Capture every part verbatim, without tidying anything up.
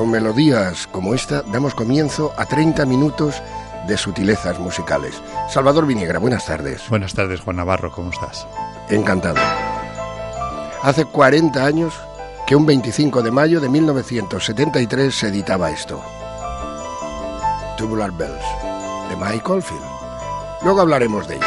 con melodías como esta damos comienzo a treinta minutos de sutilezas musicales. Salvador Viniegra, buenas tardes. Buenas tardes, Juan Navarro, ¿cómo estás? Encantado. Hace cuarenta años que un veinticinco de mayo de mil novecientos setenta y tres se editaba esto. Tubular Bells, de Mike Oldfield. Luego hablaremos de ello.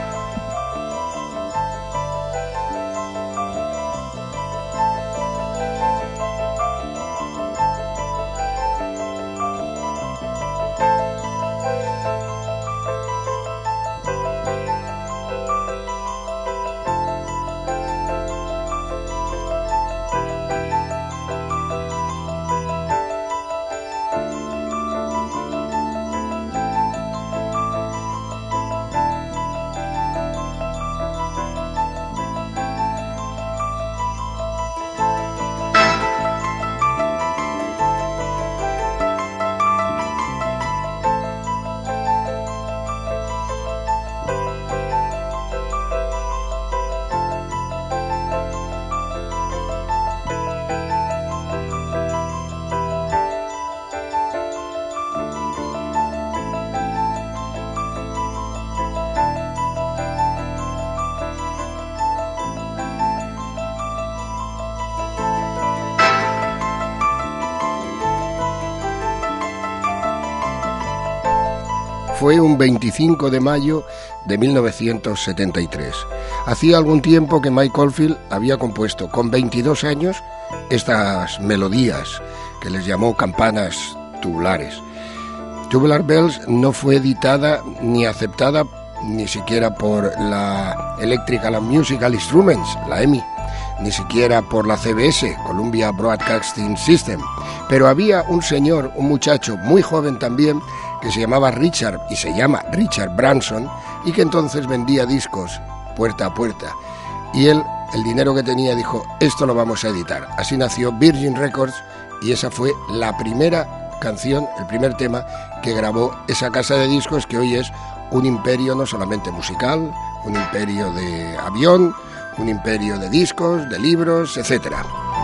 Fue un veinticinco de mayo de mil novecientos setenta y tres. Hacía algún tiempo que Mike Oldfield había compuesto con veintidós años estas melodías que les llamó campanas tubulares. Tubular Bells no fue editada ni aceptada ni siquiera por la Electrical and Musical Instruments, la E M I, ni siquiera por la C B S, Columbia Broadcasting System. Pero había un señor, un muchacho muy joven también, que se llamaba Richard, y se llama Richard Branson, y que entonces vendía discos puerta a puerta. Y él, el dinero que tenía, dijo, esto lo vamos a editar. Así nació Virgin Records, y esa fue la primera canción, el primer tema que grabó esa casa de discos que hoy es un imperio no solamente musical, un imperio de avión, un imperio de discos, de libros, etcétera.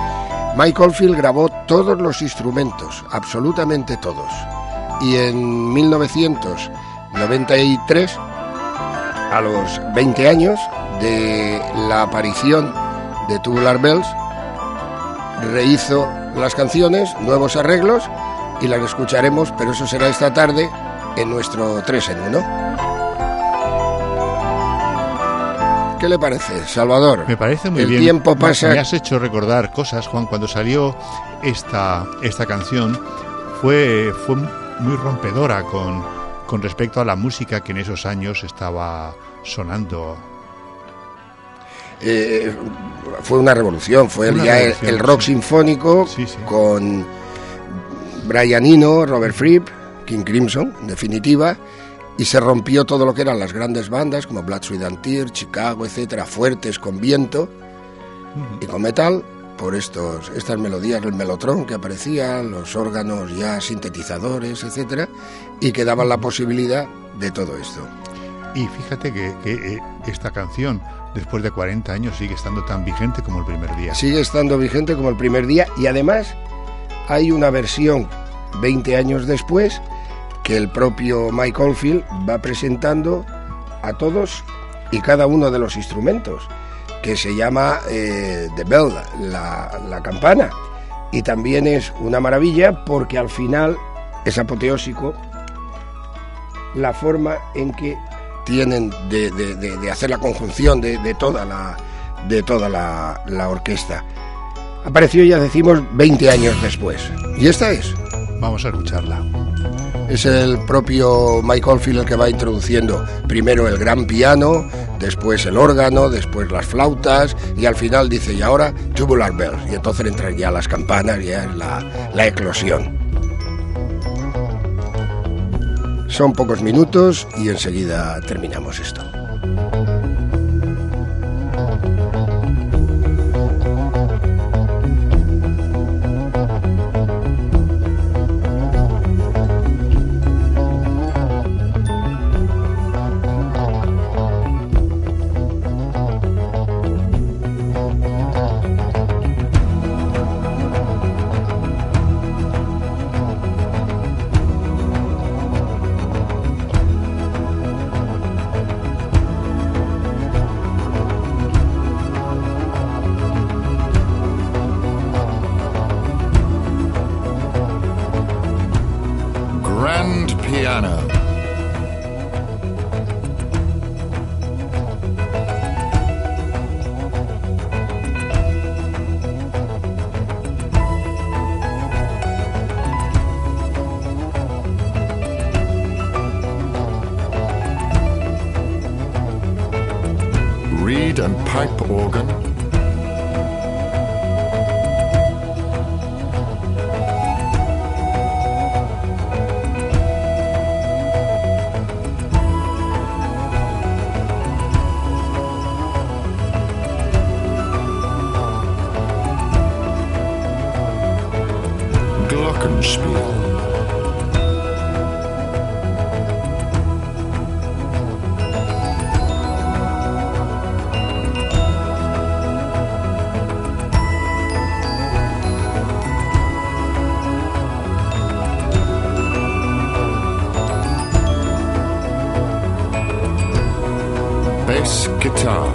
Mike Oldfield grabó todos los instrumentos, absolutamente todos. Y en mil novecientos noventa y tres, a los veinte años de la aparición de Tubular Bells, rehizo las canciones, nuevos arreglos, y las escucharemos, pero eso será esta tarde en nuestro tres en uno. ¿Qué le parece, Salvador? Me parece muy El bien. El tiempo pasa. Me has hecho recordar cosas, Juan. Cuando salió esta, esta canción fue, fue muy rompedora con, con respecto a la música que en esos años estaba sonando. Eh, fue una revolución, fue una ya revolución, el, el rock sí. sinfónico, sí, sí. Con Brian Eno, Robert Fripp, King Crimson, en definitiva, y se rompió todo lo que eran las grandes bandas como Blood, Sweat and Tears, Chicago, etcétera, fuertes con viento uh-huh. y con metal, por estos estas melodías, el melotron que aparecía, los órganos ya sintetizadores, etcétera, y que daban la posibilidad de todo esto. Y fíjate que, que esta canción, después de cuarenta años, sigue estando tan vigente como el primer día. Sigue estando vigente como el primer día, y además hay una versión veinte años después que el propio Mike Oldfield va presentando a todos y cada uno de los instrumentos, que se llama eh, The Bell, la, la campana, y también es una maravilla porque al final es apoteósico la forma en que tienen de, de, de, de hacer la conjunción de, de toda la de toda la, la orquesta. Apareció, ya decimos, veinte años después, y esta es. Vamos a escucharla. Es el propio Mike Oldfield el que va introduciendo primero el gran piano, después el órgano, después las flautas, y al final dice, y ahora Tubular Bells, y entonces entran ya las campanas, ya es la, la eclosión. Son pocos minutos y enseguida terminamos esto. and pipe organ. Glockenspiel. Bass guitar.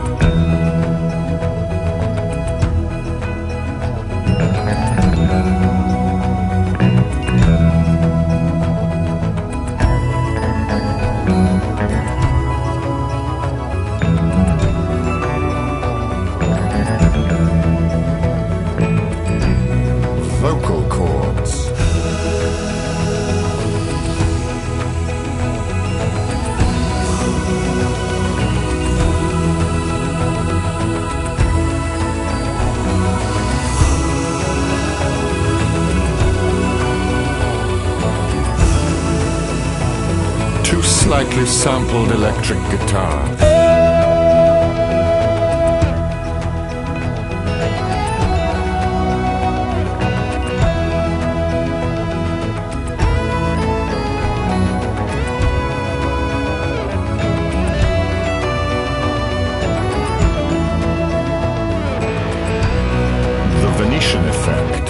Vocal cords. Two slightly sampled electric guitars. Venetian effect.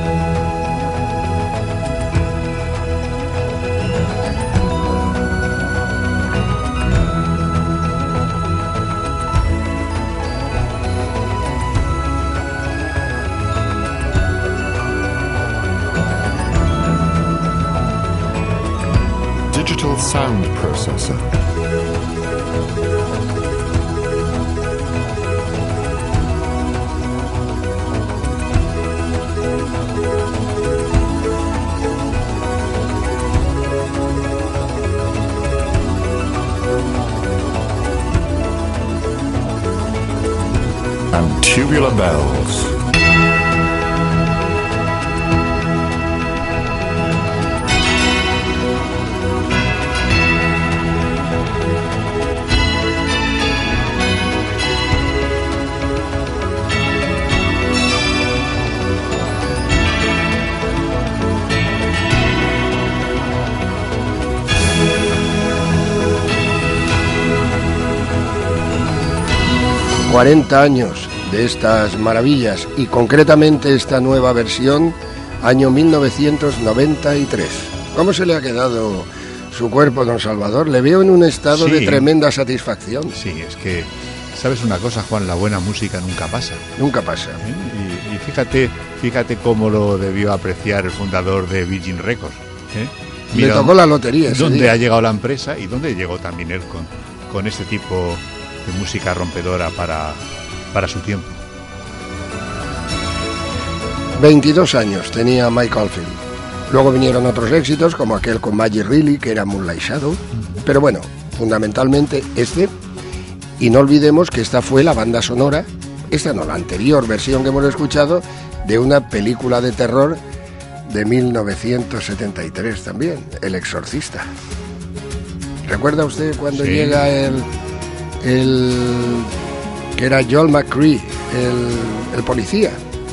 Digital sound processor. And tubular bells. cuarenta años de estas maravillas y concretamente esta nueva versión, año mil novecientos noventa y tres. ¿Cómo se le ha quedado su cuerpo, don Salvador? Le veo en un estado sí. de tremenda satisfacción. Sí, es que, ¿sabes una cosa, Juan? La buena música nunca pasa. Nunca pasa. ¿Eh? Y, y fíjate, fíjate cómo lo debió apreciar el fundador de Virgin Records. ¿Eh? Mira, le tocó la lotería ese dónde día. ha llegado la empresa y dónde llegó también él con, con este tipo de música rompedora para, para su tiempo. veintidós años tenía Mike Oldfield. Luego vinieron otros éxitos como aquel con Magic Really, que era Moonlight Shadow. Uh-huh. Pero bueno, fundamentalmente este. Y no olvidemos que esta fue la banda sonora, esta no, la anterior versión que hemos escuchado, de una película de terror de mil novecientos setenta y tres también, El Exorcista. ¿Recuerda usted cuando sí. llega el... el que era Joel McCrea, el, el policía,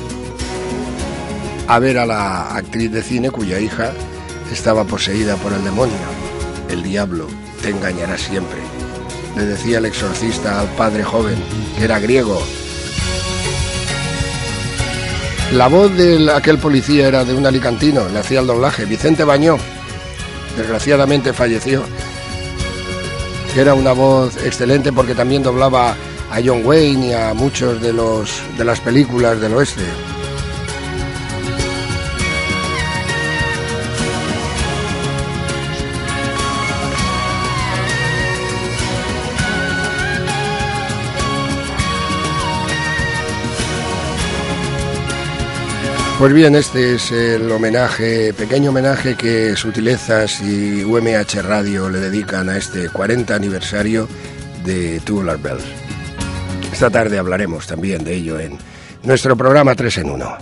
a ver a la actriz de cine cuya hija estaba poseída por el demonio? El diablo te engañará siempre, le decía el exorcista al padre joven, que era griego. La voz de aquel policía era de un alicantino, le hacía el doblaje, Vicente Bañó, desgraciadamente falleció. Era una voz excelente porque también doblaba a John Wayne y a muchos de los de las películas del oeste. Pues bien, este es el homenaje, pequeño homenaje que Sutilezas y U M H Radio le dedican a este cuarenta aniversario de Tubular Bells. esta tarde hablaremos también de ello en nuestro programa tres en uno.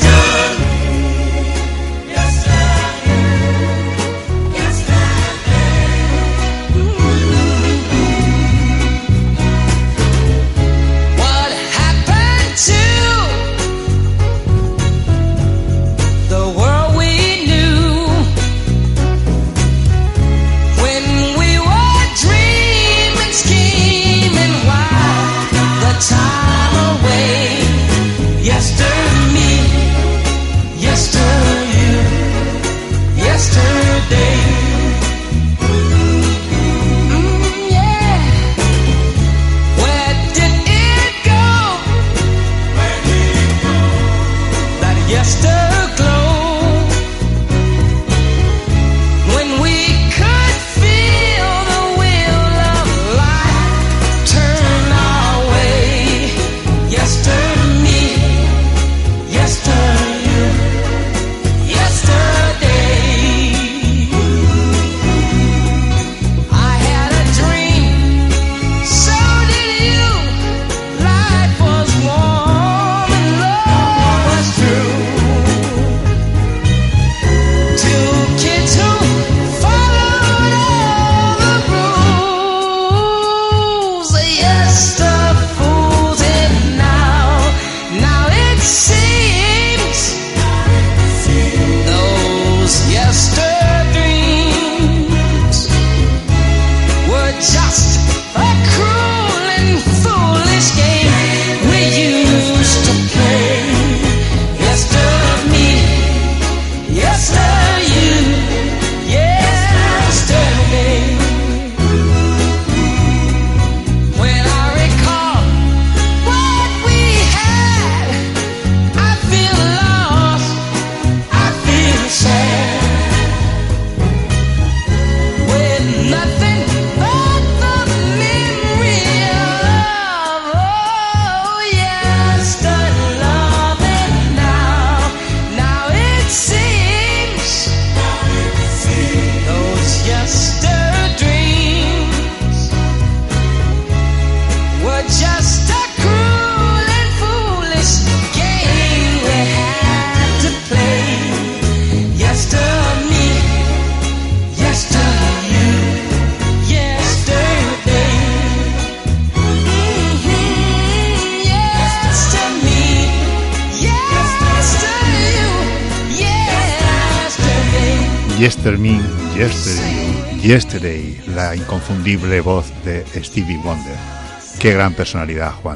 Yesterday, yesterday, yesterday, la inconfundible voz de Stevie Wonder. Qué gran personalidad, Juan.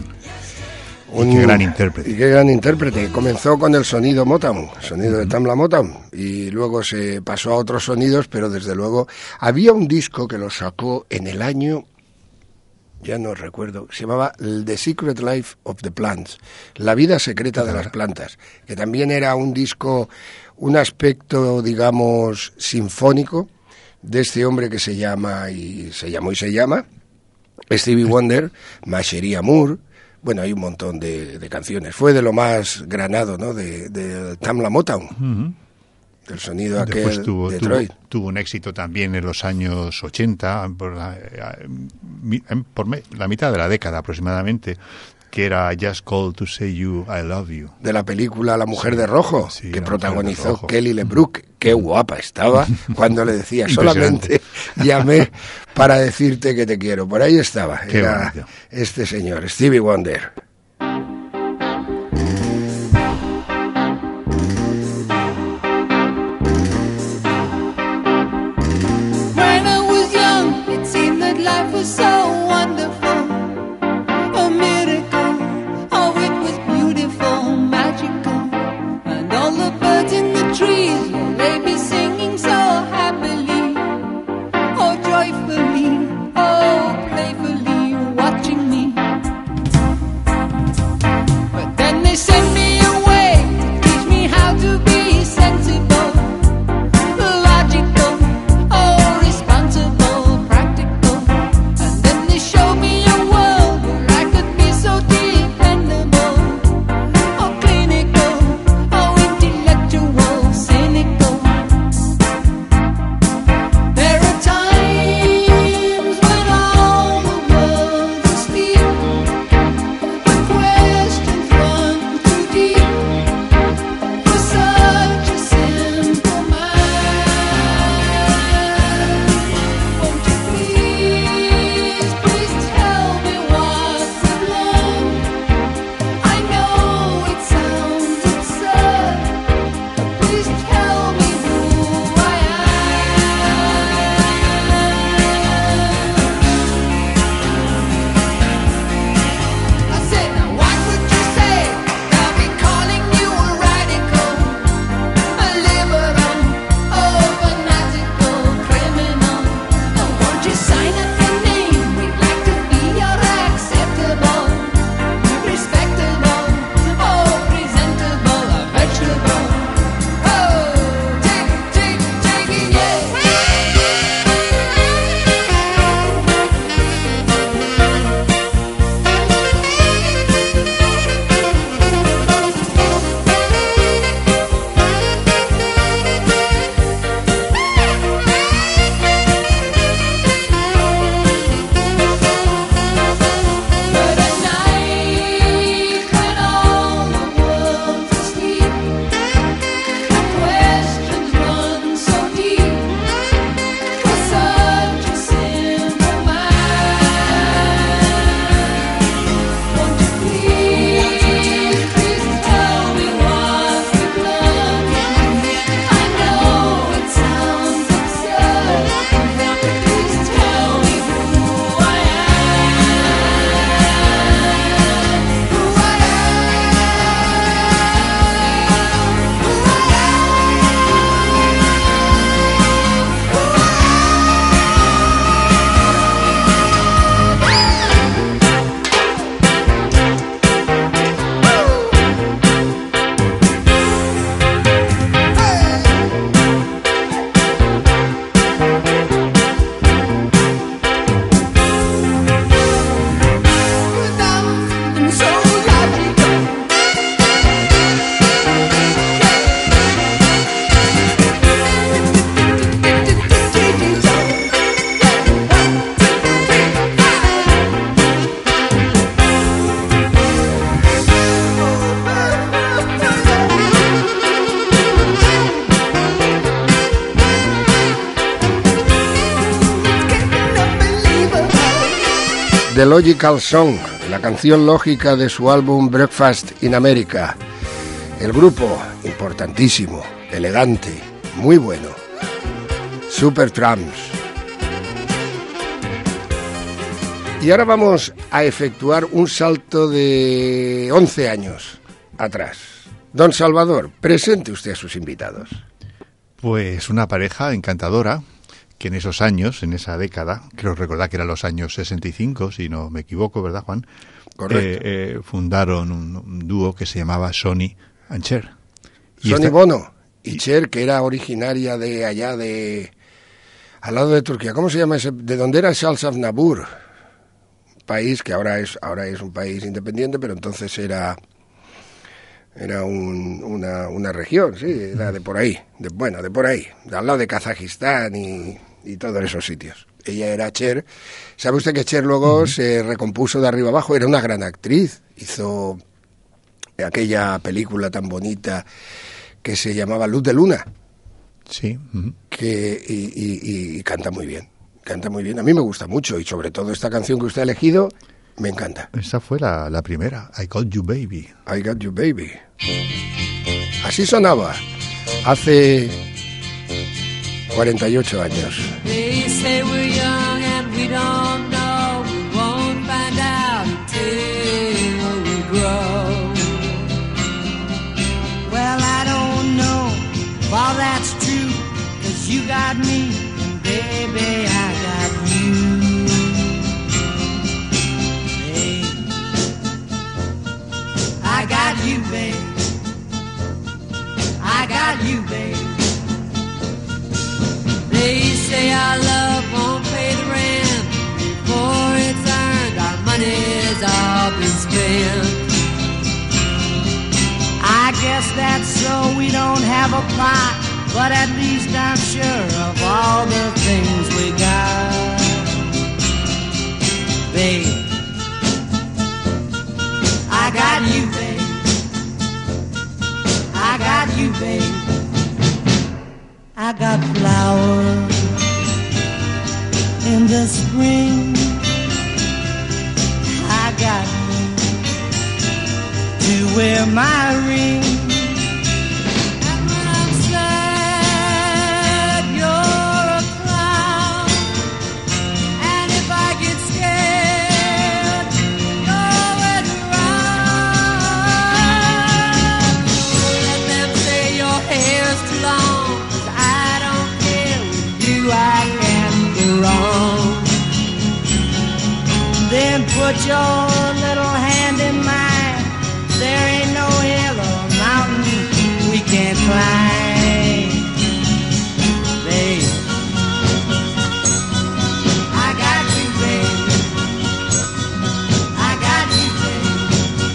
Y Un, qué gran intérprete. Y qué gran intérprete. Comenzó con el sonido Motown, sonido uh-huh. de Tamla Motown, y luego se pasó a otros sonidos, pero desde luego había un disco que lo sacó en el año, ya no recuerdo, se llamaba The Secret Life of the Plants, la vida secreta de las plantas, que también era un disco, un aspecto, digamos, sinfónico de este hombre que se llama, y se llamó y se llama, Stevie Wonder, Masheria Moore. Bueno, hay un montón de, de canciones. Fue de lo más granado, ¿no?, de, de Tamla Motown, uh-huh. del sonido aquel. Después tuvo, Detroit. Tuvo, tuvo un éxito también en los años ochenta, por la, por la mitad de la década aproximadamente, que era Just Call to Say You I Love You. De la película La Mujer sí, de Rojo, sí, que protagonizó Rojo. Kelly LeBrook. Qué guapa estaba cuando le decía, solamente llamé para decirte que te quiero. Por ahí estaba, Qué era bonito. Este señor, Stevie Wonder. When I was young, it seemed that life was so wonderful. A miracle, oh it was beautiful, magical. And all the birds in the trees, they be singing so happily, oh joyfully, oh playfully, watching me. The Logical Song, la canción lógica de su álbum Breakfast in America. El grupo, importantísimo, elegante, muy bueno. Supertramps. Y ahora vamos a efectuar un salto de once años atrás. Don Salvador, presente usted a sus invitados. Pues una pareja encantadora que en esos años, en esa década, creo recordar que eran los años sesenta y cinco, si no me equivoco, ¿verdad, Juan? Correcto. Eh, eh, fundaron un, un dúo que se llamaba Sonny and Cher. Y Sonny esta... Bono y Cher, que era originaria de allá de... al lado de Turquía. ¿Cómo se llama ese? ¿De dónde era Salsafnabur? País que ahora es ahora es un país independiente, pero entonces era... Era un, una, una región, sí, era de por ahí, de, bueno, de por ahí, de al lado de Kazajistán y, y todos esos sitios. Ella era Cher. ¿Sabe usted que Cher luego uh-huh. se recompuso de arriba abajo? Era una gran actriz. Hizo aquella película tan bonita que se llamaba Luz de Luna. Sí. Uh-huh. Que, y, y, y canta muy bien, canta muy bien. A mí me gusta mucho y sobre todo esta canción que usted ha elegido... Me encanta. Esa fue la, la primera, I Got You Baby. I Got You Baby. Así sonaba hace cuarenta y ocho años. They say we're young and we don't know. We won't find out until we grow. Well, I don't know if all that's true, 'cause you got me and baby I got you. I got you, babe. I got you, babe. They say our love won't pay the rent before it's earned. Our money's all been spent. I guess that's so we don't have a plot, but at least I'm sure of all the things we got, babe. I got you, babe. I got you, babe. I got flowers in the spring. I got you to wear my ring. And when I'm sad, you're a clown. And if I get scared, you're with around. Let them say your hair's too long, 'cause I don't care. With you I can't go wrong. Then put your little hand in mine. There ain't no hill or mountain we can't climb, babe. I got you, babe. I got you, babe.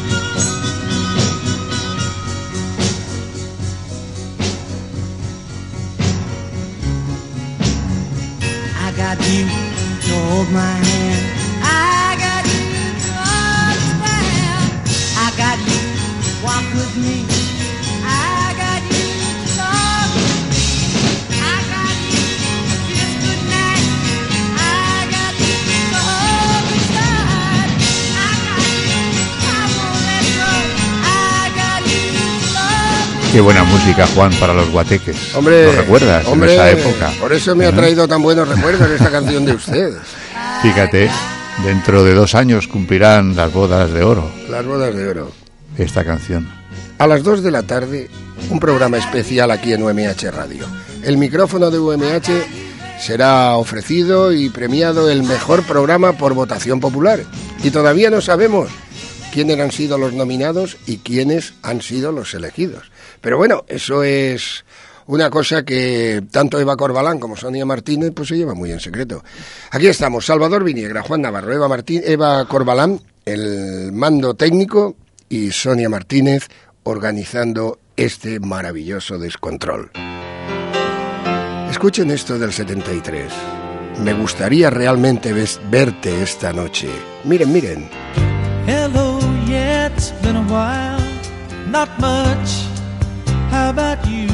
I got you to hold my hand. I got you to understand. I got you to walk with me. I got you to talk with me. I got you to kiss goodnight. I got you to hold me tight. I got you, I won't let go. I got you to love me. Qué buena música, Juan, para los guateques. Hombre, ¿Lo recuerdas? hombre, en esa época. Por eso me ha traído tan buenos recuerdos esta canción de usted. Fíjate, dentro de dos años cumplirán las bodas de oro. Las bodas de oro. Esta canción. A las dos de la tarde, un programa especial aquí en U M H Radio. El micrófono de U M H será ofrecido y premiado el mejor programa por votación popular. Y todavía no sabemos quiénes han sido los nominados y quiénes han sido los elegidos. Pero bueno, eso es una cosa que tanto Eva Corbalán como Sonia Martínez pues se lleva muy en secreto. Aquí estamos, Salvador Viniegra, Juan Navarro, Eva, Martín, Eva Corbalán, el mando técnico, y Sonia Martínez organizando este maravilloso descontrol. Escuchen esto del setenta y tres. Me gustaría realmente ves- verte esta noche. Miren, miren. Hello, yeah, it's been a while. Not much. How about you?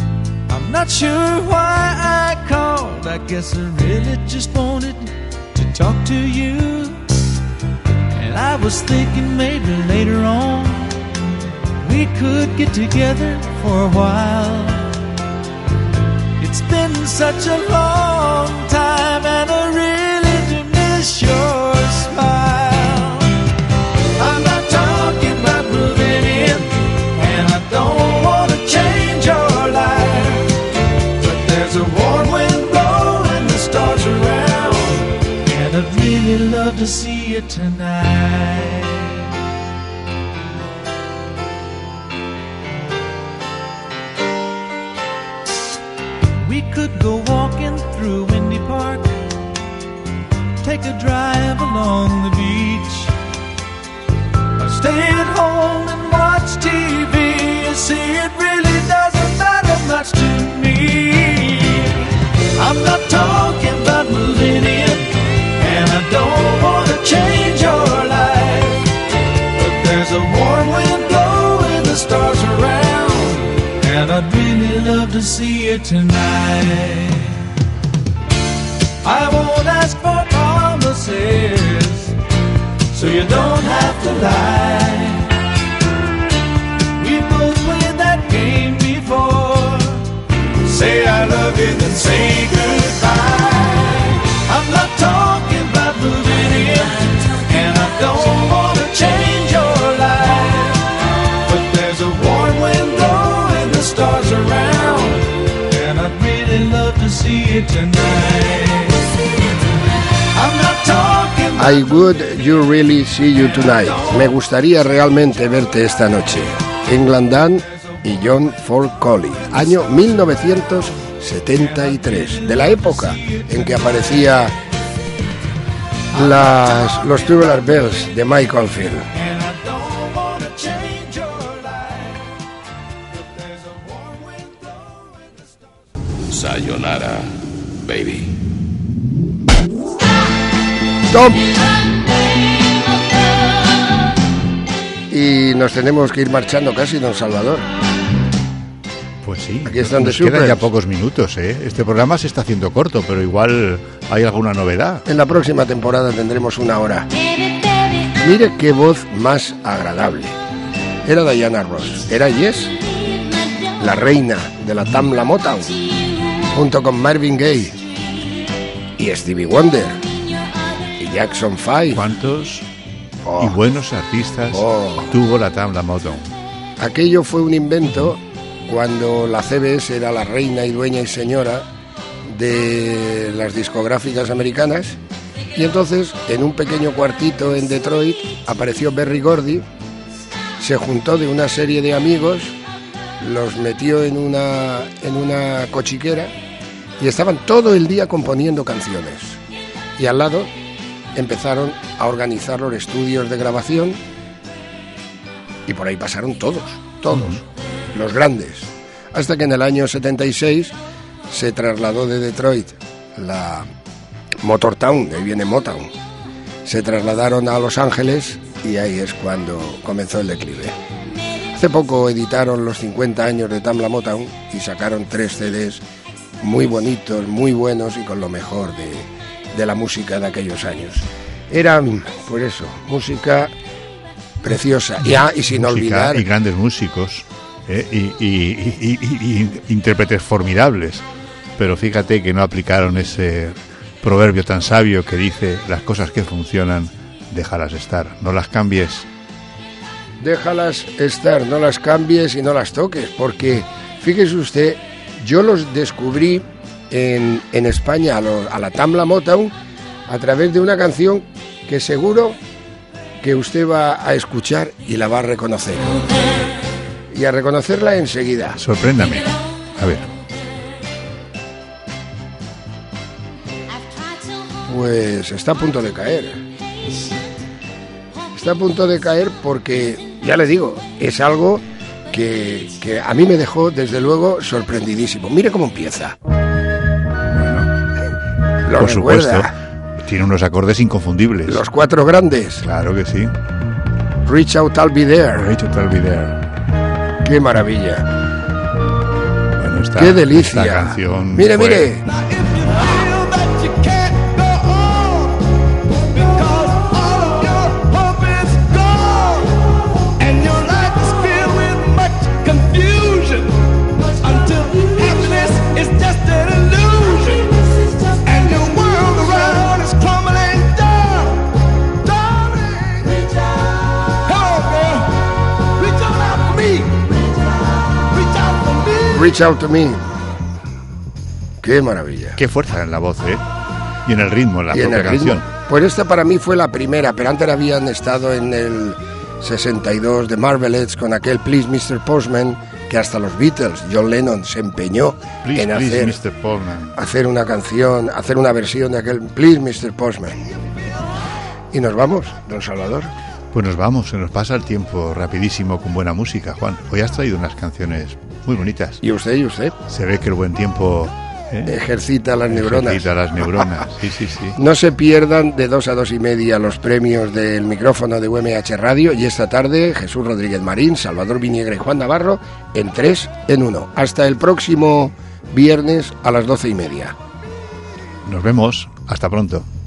I'm not sure why I called. I guess I really just wanted to talk to you, and I was thinking maybe later on we could get together for a while. It's been such a long time, and I really do miss your smile. I'm not talking about moving in, and I don't want to change your life, but there's a warm wind blowing the stars around, and I'd really love to see you tonight. We could go walking through Windy Park, take a drive along the beach, or stay at home and watch T V. You see, it really doesn't matter much to me. I'm not talking about moving in, and I don't want to change your life, but there's a warm wind blowing the stars around, and I'd really love to see you tonight. I won't ask for promises, so you don't have to lie. We both played that game before. Say I love you, then say goodbye. I'm not talking about moving in, and I don't want to change your life, but there's a warm wind blowing the stars around, and I'd really love to see you tonight. I'm not talking about I would you really see you tonight. Me gustaría realmente verte esta noche. England Dan y John Ford Colley, año mil novecientos setenta y tres, de la época en que aparecía las, los Tubular Bells de Mike Oldfield. and I don't want to change your life, but there's a warm wind blowing the stars. Sayonara, baby. ¡Tom! Y nos tenemos que ir marchando casi, don Salvador. Pues sí, Aquí están nos The quedan ya Supers. pocos minutos, ¿eh? Este programa se está haciendo corto, pero igual hay alguna novedad. En la próxima temporada tendremos una hora. Mire qué voz más agradable. Era Diana Ross, era Yes, la reina de la Tamla Motown, junto con Marvin Gaye y Stevie Wonder y Jackson Five. ¿Cuántos Oh. y buenos artistas Oh. tuvo la Tamla Motown? Aquello fue un invento cuando la C B S era la reina y dueña y señora de las discográficas americanas, y entonces en un pequeño cuartito en Detroit apareció Berry Gordy, se juntó de una serie de amigos, los metió en una, en una cochiquera y estaban todo el día componiendo canciones, y al lado empezaron a organizar los estudios de grabación, y por ahí pasaron todos, todos, uh-huh. los grandes, hasta que en el año setenta y seis se trasladó de Detroit la Motortown, de ahí viene Motown, se trasladaron a Los Ángeles y ahí es cuando comenzó el declive. Hace poco editaron los cincuenta años de Tamla Motown y sacaron tres C Ds muy bonitos, muy buenos y con lo mejor de, de la música de aquellos años. Eran, pues eso, música preciosa. Y, ah, y sin música olvidar... Y grandes músicos, ¿eh? y, y, y, y, y intérpretes formidables. Pero fíjate que no aplicaron ese proverbio tan sabio que dice: las cosas que funcionan, déjalas estar, no las cambies. Déjalas estar, no las cambies y no las toques, porque fíjese usted, yo los descubrí en, en España a, lo, a la Tamla Motown a través de una canción que seguro que usted va a escuchar y la va a reconocer. Y a reconocerla enseguida. Sorpréndame. A ver. Pues está a punto de caer. Está a punto de caer porque, ya le digo, es algo que, que a mí me dejó, desde luego, sorprendidísimo. Mire cómo empieza. Lo Por supuesto. recuerda. Tiene unos acordes inconfundibles. Los cuatro grandes. Claro que sí. Reach Out, I'll Be There. Reach Out, I'll Be There. Qué maravilla. Bueno, esta, Qué delicia. Esta canción mire, fue... mire. Reach Out to Me. Qué maravilla. Qué fuerza en la voz, ¿eh? Y en el ritmo, en la Y en propia el ritmo. canción. Pues esta para mí fue la primera, pero antes habían estado en el sesenta y dos de Marvelettes con aquel Please mister Postman, que hasta los Beatles, John Lennon, se empeñó Please, en please, hacer, mister Postman. hacer una canción, hacer una versión de aquel Please mister Postman. Y nos vamos, don Salvador. Pues nos vamos, se nos pasa el tiempo rapidísimo con buena música, Juan. Hoy has traído unas canciones muy bonitas. Y usted, y usted. Se ve que el buen tiempo... ¿eh? Ejercita las neuronas. Ejercita las neuronas, sí, sí, sí. No se pierdan de dos a dos y media los premios del micrófono de U M H Radio, y esta tarde Jesús Rodríguez Marín, Salvador Viniegra y Juan Navarro en tres en uno. Hasta el próximo viernes a las doce y media. Nos vemos, hasta pronto.